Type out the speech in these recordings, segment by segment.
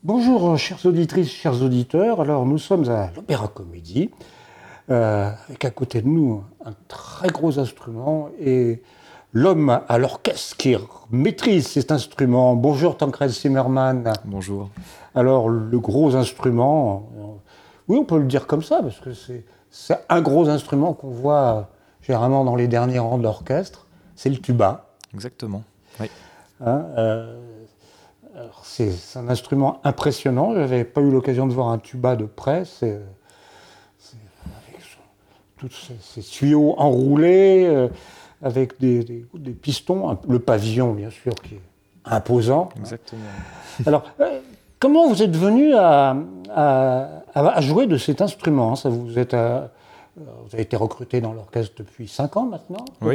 Bonjour, chères auditrices, chers auditeurs. Alors, nous sommes à l'Opéra Comédie, avec à côté de nous un très gros instrument et l'homme à l'orchestre qui maîtrise cet instrument. Bonjour, Tancred Zimmermann. Bonjour. Alors, le gros instrument, oui, on peut le dire comme ça, parce que c'est un gros instrument qu'on voit généralement dans les derniers rangs de l'orchestre, c'est le tuba. Exactement. Oui. Hein, alors c'est un instrument impressionnant. Je n'avais pas eu l'occasion de voir un tuba de près. Avec tous ces tuyaux enroulés, avec des pistons, le pavillon, bien sûr, qui est imposant. Exactement. Alors, comment vous êtes venu à jouer de cet instrument? Vous avez été recruté dans l'orchestre depuis 5 ans maintenant? Oui,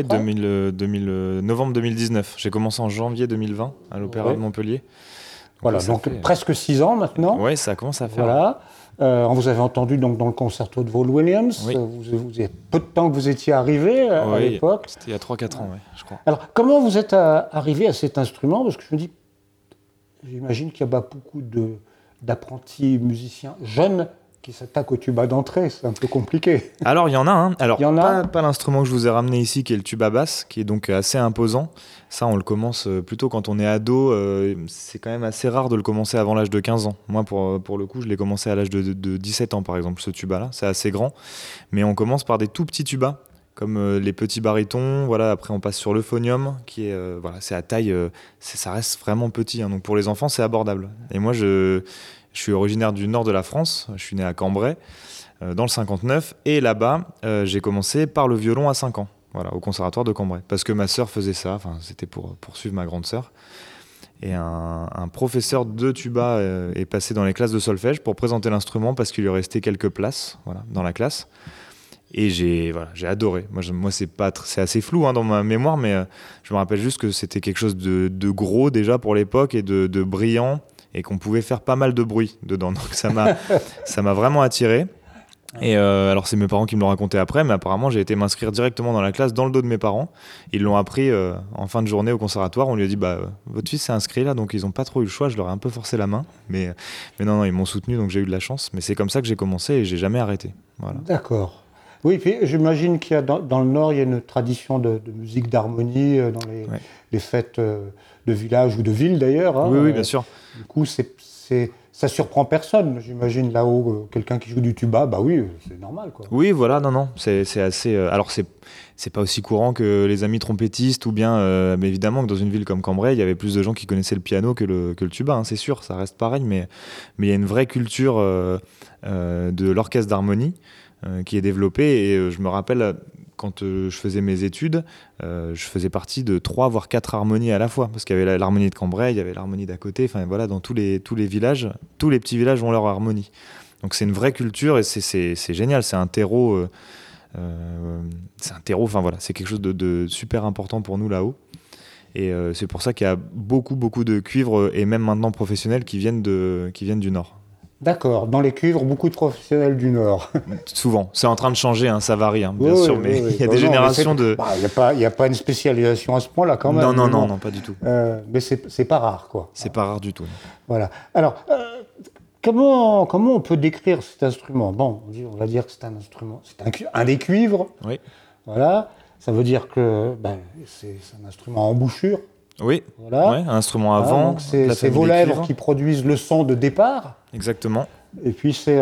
novembre 2019. J'ai commencé en janvier 2020 à l'Opéra de Montpellier. Voilà, donc presque 6 ans maintenant. Oui, ça commence à faire. Voilà. On vous avait entendu donc, dans le concerto de Vaughan Williams. Oui. Vous avez peu de temps que vous étiez arrivé à l'époque. C'était il y a 3-4 ans, je crois. Alors, comment vous êtes arrivé à cet instrument? Parce que je me dis, j'imagine qu'il y a beaucoup d'apprentis musiciens jeunes qui s'attaquent au tuba d'entrée. C'est un peu compliqué. Alors, il y en a un. Alors, pas l'instrument que je vous ai ramené ici, qui est le tuba basse, qui est donc assez imposant. Ça, on le commence plutôt quand on est ado. C'est quand même assez rare de le commencer avant l'âge de 15 ans. Moi, pour le coup, je l'ai commencé à l'âge de 17 ans, par exemple, ce tuba-là. C'est assez grand. Mais on commence par des tout petits tubas, comme les petits barytons. Voilà. Après, on passe sur l'euphonium, qui est, c'est à taille... ça reste vraiment petit. Donc, pour les enfants, c'est abordable. Et moi, je suis originaire du nord de la France. Je suis né à Cambrai, dans le 59. Et là-bas, j'ai commencé par le violon à 5 ans. Voilà, au conservatoire de Cambrai. Parce que ma sœur faisait ça, c'était pour poursuivre ma grande sœur. Et un professeur de tuba est passé dans les classes de solfège pour présenter l'instrument parce qu'il lui restait quelques places dans la classe. Et j'ai adoré. Moi c'est assez flou dans ma mémoire, mais je me rappelle juste que c'était quelque chose de gros déjà pour l'époque et de brillant et qu'on pouvait faire pas mal de bruit dedans. Donc ça m'a vraiment attiré. Et alors c'est mes parents qui me l'ont raconté après, mais apparemment j'ai été m'inscrire directement dans la classe dans le dos de mes parents. Ils l'ont appris en fin de journée au conservatoire. On lui a dit votre fils s'est inscrit là, donc ils n'ont pas trop eu le choix. Je leur ai un peu forcé la main, mais non, ils m'ont soutenu, donc j'ai eu de la chance. Mais c'est comme ça que j'ai commencé et j'ai jamais arrêté. Voilà. D'accord. Oui, puis j'imagine qu'il y a dans le Nord, il y a une tradition de musique d'harmonie dans les fêtes de village ou de ville d'ailleurs. Hein. Oui, bien sûr. Du coup, ça surprend personne. J'imagine là-haut, quelqu'un qui joue du tuba, oui, c'est normal, quoi. Oui, voilà, non, c'est assez... alors, c'est pas aussi courant que les amis trompettistes ou bien, mais évidemment que dans une ville comme Cambrai, il y avait plus de gens qui connaissaient le piano que le tuba, c'est sûr, ça reste pareil, mais il y a une vraie culture de l'orchestre d'harmonie qui est développée, et je me rappelle... Quand je faisais mes études, je faisais partie de 3 voire 4 harmonies à la fois, parce qu'il y avait l'harmonie de Cambrai, il y avait l'harmonie d'à côté, dans tous les villages, tous les petits villages ont leur harmonie. Donc c'est une vraie culture et c'est génial, c'est un terreau, c'est quelque chose de super important pour nous là-haut. Et c'est pour ça qu'il y a beaucoup de cuivres, et même maintenant professionnels, qui viennent du Nord. D'accord, dans les cuivres, beaucoup de professionnels du Nord. Souvent, c'est en train de changer, ça varie, bien sûr, mais il y a des générations de... Il n'y a pas une spécialisation à ce point-là quand même. Non, pas du tout. Mais c'est pas rare, quoi. C'est pas rare du tout. Voilà. Alors, comment on peut décrire cet instrument? Bon, on va dire que c'est un instrument, c'est un des cuivres. Oui. Voilà. Ça veut dire que c'est un instrument à embouchure. Oui, voilà. Un instrument à vent. Donc c'est vos lèvres qui produisent le son de départ. Exactement. Et puis c'est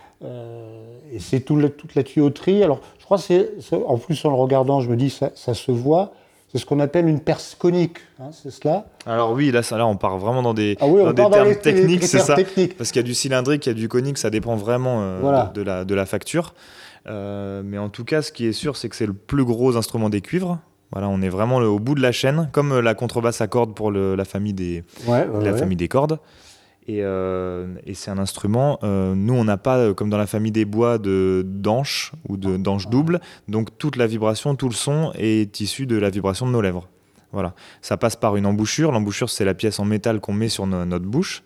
toute la tuyauterie. Alors je crois en plus en le regardant, je me dis ça se voit. C'est ce qu'on appelle une perce conique, c'est cela? Alors oui, là on part vraiment dans des termes techniques, c'est ça. Techniques. Parce qu'il y a du cylindrique, il y a du conique, ça dépend vraiment de la facture. Mais en tout cas, ce qui est sûr, c'est que c'est le plus gros instrument des cuivres. Voilà, on est vraiment au bout de la chaîne, comme la contrebasse à cordes pour la famille des cordes. Et c'est un instrument, nous on n'a pas, comme dans la famille des bois, d'anches ou d'anches doubles, donc toute la vibration, tout le son est issu de la vibration de nos lèvres. Voilà. Ça passe par une embouchure. L'embouchure, c'est la pièce en métal qu'on met sur notre bouche.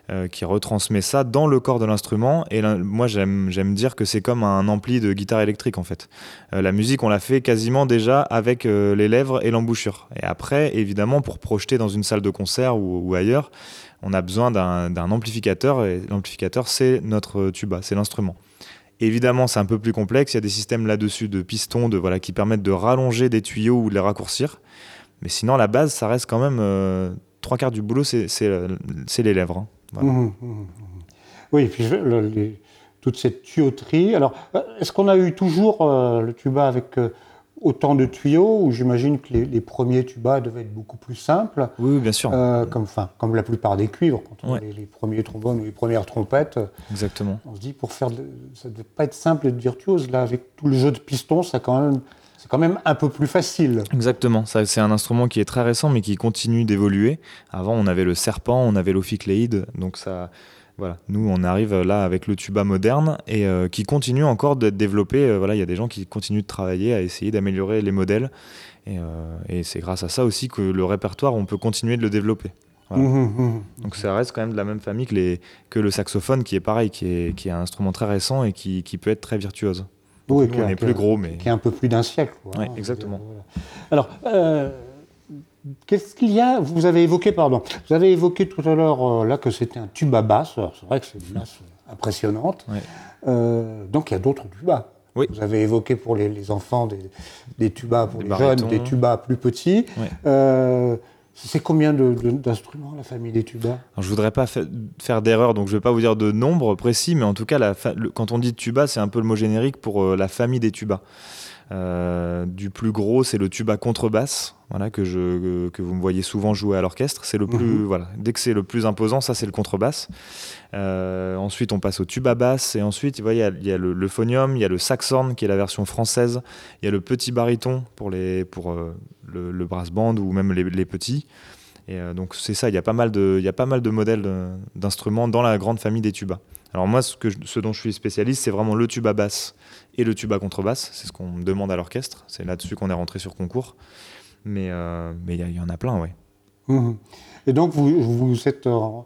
qui retransmet ça dans le corps de l'instrument. Et moi, j'aime dire que c'est comme un ampli de guitare électrique, en fait. La musique, on la fait quasiment déjà avec les lèvres et l'embouchure. Et après, évidemment, pour projeter dans une salle de concert ou ailleurs, on a besoin d'un amplificateur. Et l'amplificateur, c'est notre tuba, c'est l'instrument. Évidemment, c'est un peu plus complexe. Il y a des systèmes là-dessus de pistons qui permettent de rallonger des tuyaux ou de les raccourcir. Mais sinon, la base, ça reste quand même 3/4 du boulot, c'est les lèvres. Hein. Voilà. Oui, et puis toute cette tuyauterie. Alors, est-ce qu'on a eu toujours le tuba avec autant de tuyaux, ou j'imagine que les premiers tubas devaient être beaucoup plus simples? Oui, bien sûr. Comme la plupart des cuivres, quand on a les premiers trombones ou les premières trompettes. Exactement. On se dit, ça ne devait pas être simple d'être virtuose. Là, avec tout le jeu de pistons, c'est quand même un peu plus facile. Exactement. Ça, c'est un instrument qui est très récent, mais qui continue d'évoluer. Avant, on avait le serpent, on avait l'ophicléide. Donc ça, voilà. Nous, on arrive là avec le tuba moderne et qui continue encore d'être développé. Voilà, il y a des gens qui continuent de travailler à essayer d'améliorer les modèles. Et c'est grâce à ça aussi que le répertoire, on peut continuer de le développer. Voilà. Donc ça reste quand même de la même famille que le saxophone, qui est pareil, qui est un instrument très récent et qui peut être très virtuose. Oui, on est plus gros, mais qui est un peu plus d'un siècle. Oui, exactement. Alors, qu'est-ce qu'il y a? Vous avez évoqué tout à l'heure là que c'était un tuba basse. Alors, c'est vrai que c'est une masse impressionnante. Ouais. Donc il y a d'autres tubas. Oui. Vous avez évoqué pour les enfants des tubas pour les barytons. jeunes, des tubas plus petits. Ouais. C'est combien d'instruments, la famille des tubas? Alors, je voudrais pas faire d'erreur, donc je vais pas vous dire de nombre précis, mais en tout cas, quand on dit tuba, c'est un peu le mot générique pour la famille des tubas. Du plus gros, c'est le tuba contrebasse, voilà, que vous me voyez souvent jouer à l'orchestre. C'est le plus, voilà, dès que c'est le plus imposant, ça c'est le contrebasse. Ensuite, on passe au tuba basse, et ensuite, il y a le phonium, il y a le saxhorn qui est la version française, il y a le petit baryton pour le brass band ou même les petits. Et donc c'est ça, il y a pas mal de modèles d'instruments dans la grande famille des tubas. Alors moi, ce dont je suis spécialiste, c'est vraiment le tuba basse et le tuba contrebasse. C'est ce qu'on me demande à l'orchestre. C'est là-dessus qu'on est rentré sur concours. Mais il y en a plein, oui. Et donc vous êtes,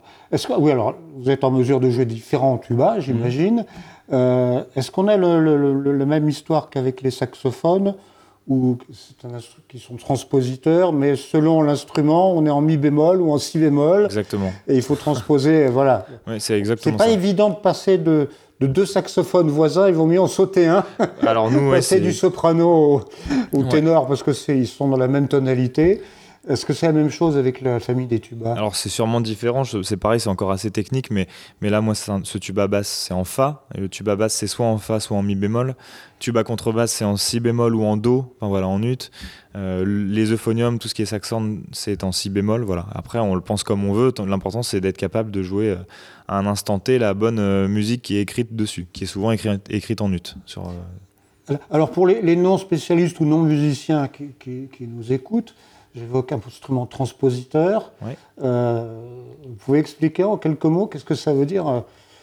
vous êtes en mesure de jouer différents tubas, j'imagine. Est-ce qu'on a la même histoire qu'avec les saxophones, ou qui sont transpositeurs, mais selon l'instrument, on est en mi bémol ou en si bémol. Exactement. Et il faut transposer, voilà. Oui, c'est exactement ça. C'est pas évident de passer de deux saxophones voisins, il vaut mieux en sauter un. Alors nous, passer du soprano au ténor, parce que ils sont dans la même tonalité. Est-ce que c'est la même chose avec la famille des tubas? Alors c'est sûrement différent, c'est pareil, c'est encore assez technique, mais là, moi, ce tuba basse, c'est en Fa, et le tuba basse, c'est soit en Fa, soit en Mi bémol. Tuba contrebasse, c'est en Si bémol ou en Do, enfin voilà, en ut. Les euphoniums, tout ce qui est saxhorn, c'est en Si bémol, voilà. Après, on le pense comme on veut, l'important, c'est d'être capable de jouer à un instant T la bonne musique qui est écrite dessus, qui est souvent écrite en ut. Alors pour les non-spécialistes ou non-musiciens qui nous écoutent, j'évoque un instrument transpositeur. Oui. Vous pouvez expliquer en quelques mots qu'est-ce que ça veut dire,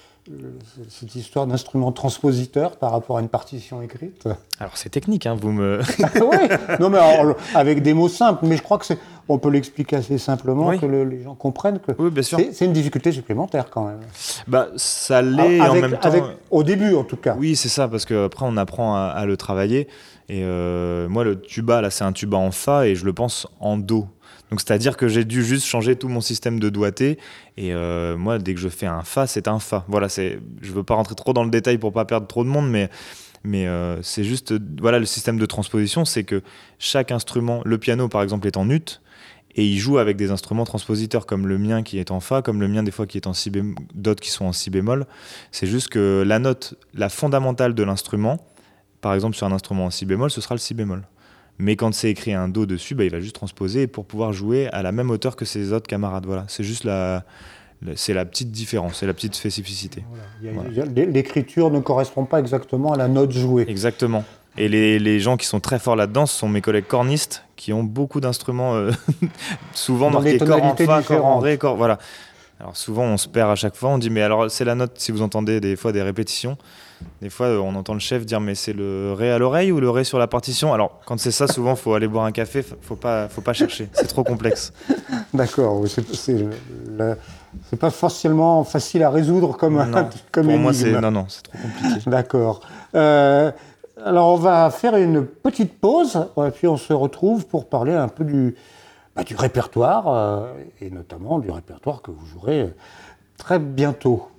cette histoire d'instrument transpositeur par rapport à une partition écrite? Alors c'est technique, hein, vous me... Oui, non mais avec des mots simples, mais je crois que on peut l'expliquer assez simplement, oui. que les gens comprennent que oui, bien sûr. C'est une difficulté supplémentaire quand même. Bah, ça l'est en même temps. Au début en tout cas. Oui, c'est ça, parce qu'après on apprend à le travailler. Et moi, le tuba, là, c'est un tuba en Fa et je le pense en Do. Donc, c'est-à-dire que j'ai dû juste changer tout mon système de doigté. Et moi, dès que je fais un Fa, c'est un Fa. Voilà, je ne veux pas rentrer trop dans le détail pour ne pas perdre trop de monde, mais c'est juste, voilà, le système de transposition, c'est que chaque instrument, le piano, par exemple, est en ut. Et il joue avec des instruments transpositeurs, comme le mien qui est en Fa, comme le mien des fois qui est en Si bémol, d'autres qui sont en Si bémol. C'est juste que la note, la fondamentale de l'instrument, par exemple, sur un instrument en Si bémol, ce sera le Si bémol. Mais quand c'est écrit un Do dessus, il va juste transposer pour pouvoir jouer à la même hauteur que ses autres camarades. Voilà. C'est juste c'est la petite différence, c'est la petite spécificité. Voilà. L'écriture ne correspond pas exactement à la note jouée. Exactement. Et les gens qui sont très forts là-dedans, ce sont mes collègues cornistes, qui ont beaucoup d'instruments, souvent dans marqués corps en Fa, corps en Ré, corps... Voilà. Alors souvent, on se perd à chaque fois. On dit, mais alors c'est la note, si vous entendez des fois des répétitions, des fois on entend le chef dire, mais c'est le Ré à l'oreille ou le Ré sur la partition? Alors quand c'est ça, souvent, il faut aller boire un café, faut pas chercher, c'est trop complexe. D'accord, C'est pas forcément facile à résoudre comme Non, comme pour moi, énigme. non, c'est trop compliqué. D'accord. Alors, on va faire une petite pause, et puis on se retrouve pour parler un peu du répertoire, et notamment du répertoire que vous jouerez très bientôt.